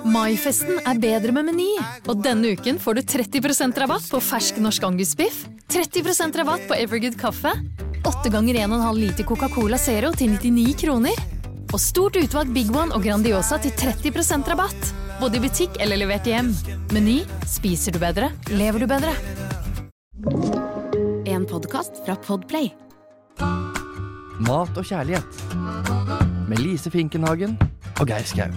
Maifesten bedre med Meny, og denne uken får du 30% rabatt på fersk norsk angusbiff, 30% rabatt på Evergood kaffe, 8 ganger 1,5 liter Coca-Cola Zero til 99 kroner, og stort utvalg Big One og Grandiosa til 30% rabatt, både i butikk eller levert hjem. Meny, spiser du bedre, lever du bedre. En podcast fra Podplay. Mat og kjærlighet med Lise Finkenhagen og Geir Skau.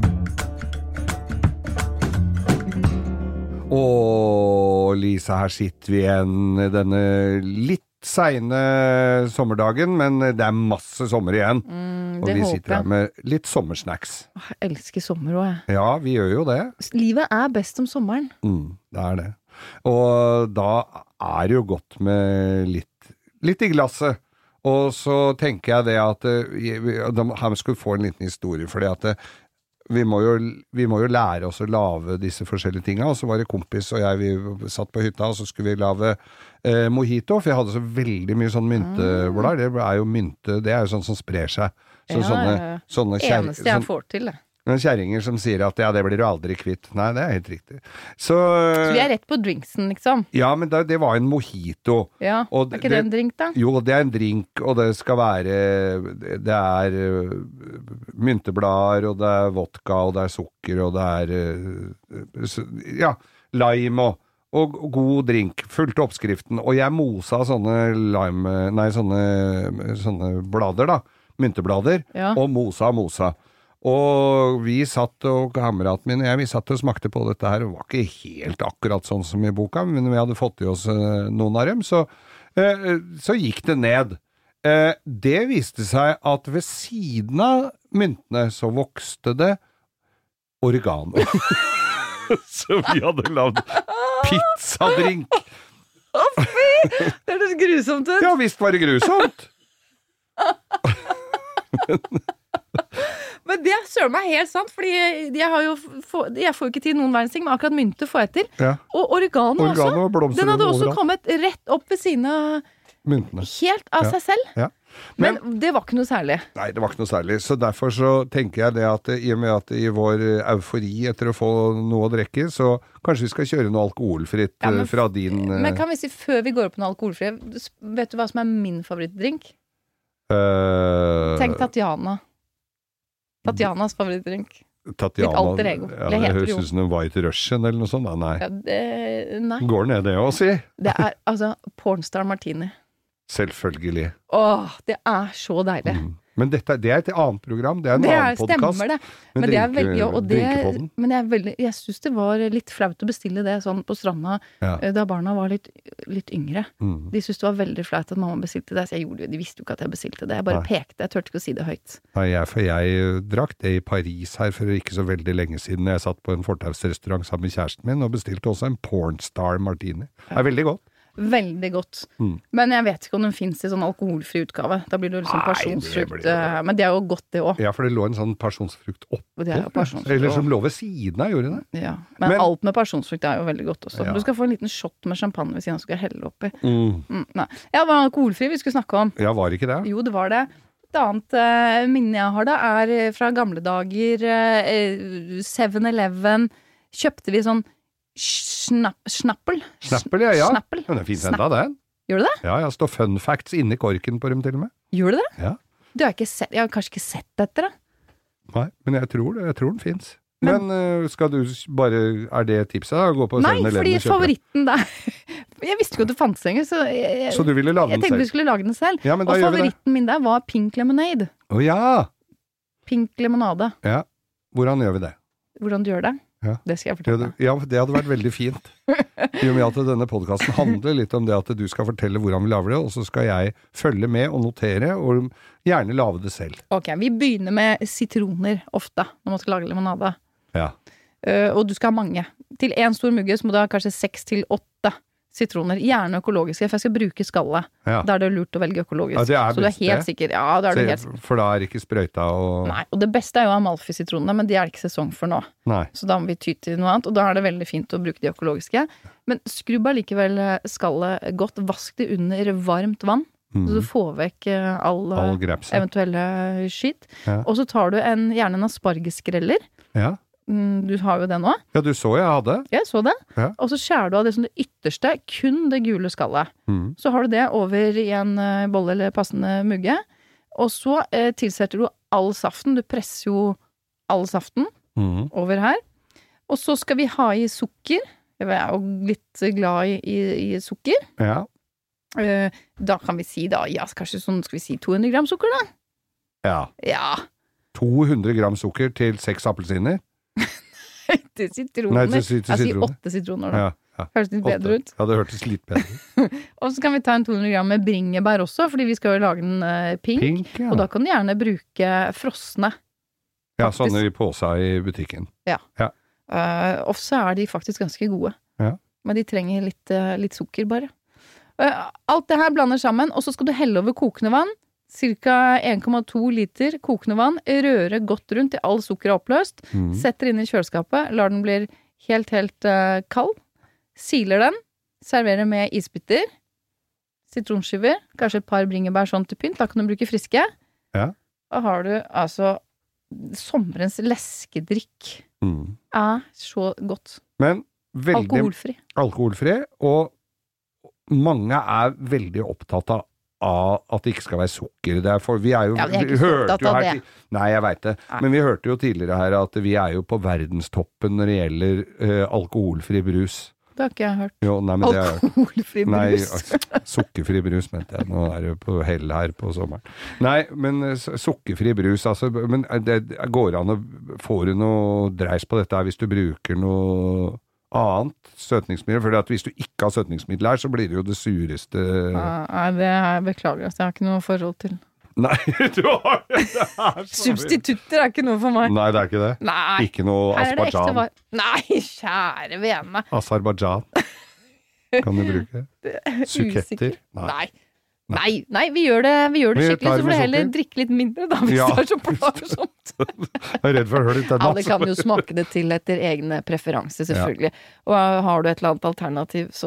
Lisa, her sitter vi igjen denne litt sene sommerdagen, men det masse sommer igjen. Og vi sitter her med litt sommersnacks. Jeg elsker sommer også, jeg. Ja, vi gjør jo det. Livet best om sommeren. Det det. Og da det jo godt med litt i glasset. Og så tenker jeg det at her skulle vi få en liten historie, fordi at vi må jo lære oss å lage disse forskjellige tingene, og så var det kompis og jeg, vi satt på hytta, og så skulle vi lage mojito, for jeg hadde så veldig mye sånn mynteblader, det jo mynte, det jo sånn som sprer seg. Så sånne eneste jeg får til det. Kjerringer som sier at ja, det blir du aldri kvitt. Nei, det helt riktig. Så vi rett på drinksen, liksom. Ja, men det var en mojito. Ja, og ikke det en drink da? Jo, det en drink, og det skal være, det mynteblader, og det vodka, og det sukker, og det ja, lime og god drink. Fulgte oppskriften, og jeg mosa sånne blader da, mynteblader, og mosa. Og vi satt, og kameraten min og jeg, vi satt og smakte på dette her, og det var ikke helt akkurat sånn som i boka, men vi hadde fått i oss noen av dem, så gikk det ned. Det viste seg at ved siden av myntene så vokste det oregano. Så vi hadde lavet pizzadrink. Fy! Det så grusomt ut. Ja, visst var det grusomt. Men det sører meg helt sant, fordi jeg får jo ikke til noen verdens ting, men akkurat mynte får jeg til. Ja. Og oregano også. Den hadde også kommet rett opp ved sine myntene. Helt av seg selv. Ja. Men det var ikke noe særlig. Nei, det var ikke noe særlig. Så derfor så tenker jeg det at i og med at i vår eufori etter å få noe å drikke, så kanskje vi skal kjøre noe alkoholfritt fra din... Men kan vi si, før vi går opp på noe alkoholfritt, vet du hva som min favorittdrink? Tenk Tatjanas favorittdrink. Tatjana, alter ego. Ja, det høres ut som en White Russian eller noe sånt. Nei. Ja, nei. Går ned det også, si? Det altså Pornstar Martini. Selvfølgelig. Det så deilig. Men det et annet program, det en annen podcast. Stemmer det. Men jeg synes det var litt flaut å bestille det sånn på stranda da barna var litt yngre. De synes det var veldig flaut at mamma bestilte det, så de visste jo ikke at jeg bestilte det. Jeg bare pekte, jeg tørte ikke å si det høyt. Nei, jeg drakk det i Paris her for ikke så veldig lenge siden. Jeg satt på en fortausrestaurant sammen med kjæresten min og bestilte også en Pornstar Martini. Det veldig godt. Veldig godt. Men jeg vet ikke om den finnes i sånn alkoholfri utgave. Da blir det liksom pasjonsfrukt. Men det jo godt det også. Ja, for det lå en sånn pasjonsfrukt oppå. Eller som lå ved siden av, gjorde det? Ja, men alt med pasjonsfrukt jo veldig godt også. Ja. Du skal få en liten shot med champagne ved siden av, så skal jeg helle oppi. Nei. Ja, det var alkoholfri vi skulle snakke om. Ja, var ikke det? Jo, det var det. Et annet minne jeg har da fra gamle dager 7-Eleven kjøpte vi sånn Snappel, ja. Snappel. Men det finnes enda den. Gjør du det? Ja, jeg står fun facts inni korken på dem til og med. Gjør du det? Ja. Du har kanskje ikke sett dette da? Nei, men jeg tror den finnes. Men skal du bare, det tipset da? Gå på nei, fordi favoritten der jeg visste ikke at det fantes lenger, så du ville lage den selv? Jeg tenkte vi skulle lage den selv. Ja, og favoritten min der var Pink Lemonade. Ja! Pink lemonade. Ja, hvordan gjør vi det? Hvordan du gjør det? Ja. Det skal jeg fortelle. Ja, det hadde vært veldig fint. I og med at denne podcasten handler litt om det at du skal fortelle hvordan vi lager det, og så skal jeg følge med og notere, og gjerne lage det selv. Ok, vi begynner med sitroner ofte, når man skal lage limonade. Ja. Og du skal ha mange. Til en stor mugge så må du ha kanskje 6-8 sitroner, gjerne økologiske, for jeg skal bruke skallet. Ja. Da det lurt å velge økologisk. Ja, så du helt sikker. Ja, da du helt sikker. For da ikke sprøyta og... Nei, og det beste jo Amalfi-sitronene, men de det ikke sesong for nå. Nei. Så da må vi ty til noe annet, og da det veldig fint å bruke de økologiske. Men skrubb likevel skallet godt, vask det under varmt vann, så du får vekk all eventuelle skitt. Ja. Og så tar du gjerne en aspargesskreller, Du har jo det nå. Ja, du så jeg hadde. Jeg så det. Ja. Og så skjærer du av det som det ytterste, kun det gule skallet. Så har du det over i en bolle eller passende mugge. Og så tilsetter du all saften. Du presser jo all saften over her. Og så skal vi ha i sukker. Jeg er jo litt glad i sukker. Ja. Da kan vi si da, ja, kanskje sånn, skal vi si 200 gram sukker da? Ja. 200 gram sukker til 6 appelsiner? Til sitroner. Nei, til Jeg sier 8 sitroner da. Ja. Høres litt bedre ut. Ja, det hørtes litt bedre ut. Og så kan vi ta en 200 gram med bringebær også, fordi vi skal jo lage den pink. Ja. Og da kan du gjerne bruke frosne. Ja, sånne i påsa i butikken. Ja. Og så er de faktisk ganske gode. Ja. Men de trenger litt sukker bare. Alt det her blander sammen, og så skal du helle over kokende vann. Cirka 1,2 liter kokende vann, røre godt rundt til all sukker er oppløst, setter inn i kjøleskapet, lar den bli helt kald, siler den, serverer med isbitter, sitronskiver, kanskje et par bringebær sånn til pynt, da kan du bruke friske. Ja. Og har du altså sommerens leskedrikk. Er så godt. Men veldig alkoholfri, og mange er veldig opptatt av at det ikke skal være sukker. Vi er jo, vi hørte jo her, nei, jeg vet det. Men vi hørte jo tidligere her at vi er jo på verdenstoppen når det gjelder alkoholfri brus. Det har ikke jeg hørt. Jo, nei, men alkoholfri brus. Nei, sukkerfri brus, mente jeg. Nå er det på hell her på sommeren. Nei, men sukkerfri brus, altså, men det går an å få noe dreis på dette hvis du bruker noe annet søtningsmiddel, for at hvis du ikke har søtningsmiddel her, så blir det jo det sureste. Nei, det er beklager, jeg har ikke noe forhold til. Nei, du har det substitutter er ikke noe for meg. Nei, det er ikke det? Nei. Ikke noe Azerbaijan. Nei, kjære vene. Azerbaijan. Kan du bruke? Suketter? Nei, vi gjør det skikkelig, så får du heller drikke litt mindre da, hvis det er så plagsomt. Jeg er redd for å høre litt av det. Alle kan jo smake det til etter egne preferanser, selvfølgelig. Og har du et eller annet alternativ, så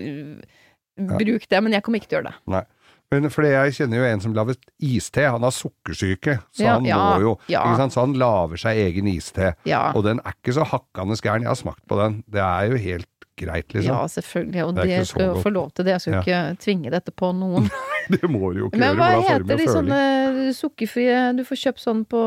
bruk det, men jeg kommer ikke til å gjøre det. Nei. Men fordi jeg kjenner jo en som laver iste, han har sukkersyke, så han må jo, ikke sant, så han laver seg egen iste, og den er ikke så hakkende skjern, jeg har smakt på den, det er jo helt greit liksom. Ja, selvfølgelig, og det skal jo få lov til det, jeg skal ikke tvinge dette på noen. Det må du jo ikke gjøre. Men hva heter de sånne sukkerfrie, du får kjøpt sånn på,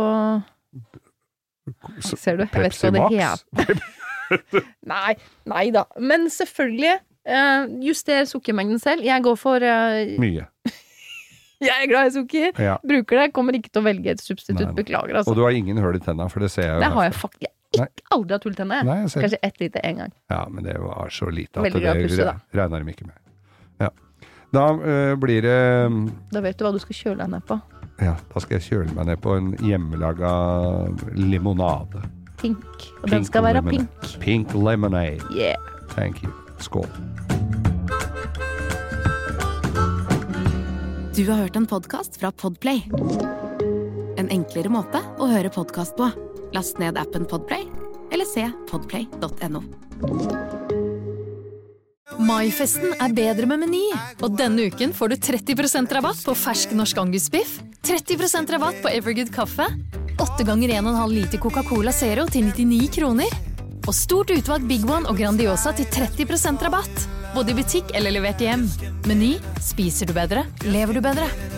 ser du, jeg vet hva det heter. Nei da, men selvfølgelig, juster sukkermengden selv. Jeg går for mye. Jeg er glad i sukker. Bruker det. Kommer ikke til å velge et substitutt. Beklager, altså. Og du har ingen hull i tennene, for det ser jeg jo. Det har jeg faktisk. Jeg aldri hatt hull i tennene. Kanskje ett lite en gang. Ja, men det var så lite at veldig det regner dem ikke med. Ja. Da blir det Da vet du hva du skal kjøle deg ned på. Ja, da skal jeg kjøle meg ned på en hjemmelaga limonade. Pink. Og den skal være pink. Pink lemonade. Yeah. Thank you. Skål. Du har hørt en podcast fra Podplay. En enklere måte å høre podcast på. Last ned appen Podplay, eller se podplay.no. Maifesten er bedre med Meny, og denne uken får du 30% rabatt på fersk norsk angusbiff, 30% rabatt på Evergood kaffe, 8 ganger 1,5 liter Coca-Cola Zero til 99 kroner, og stort utvalg Big One og Grandiosa til 30% rabatt, både i butikk eller levert hjem. Meny, spiser du bedre, lever du bedre.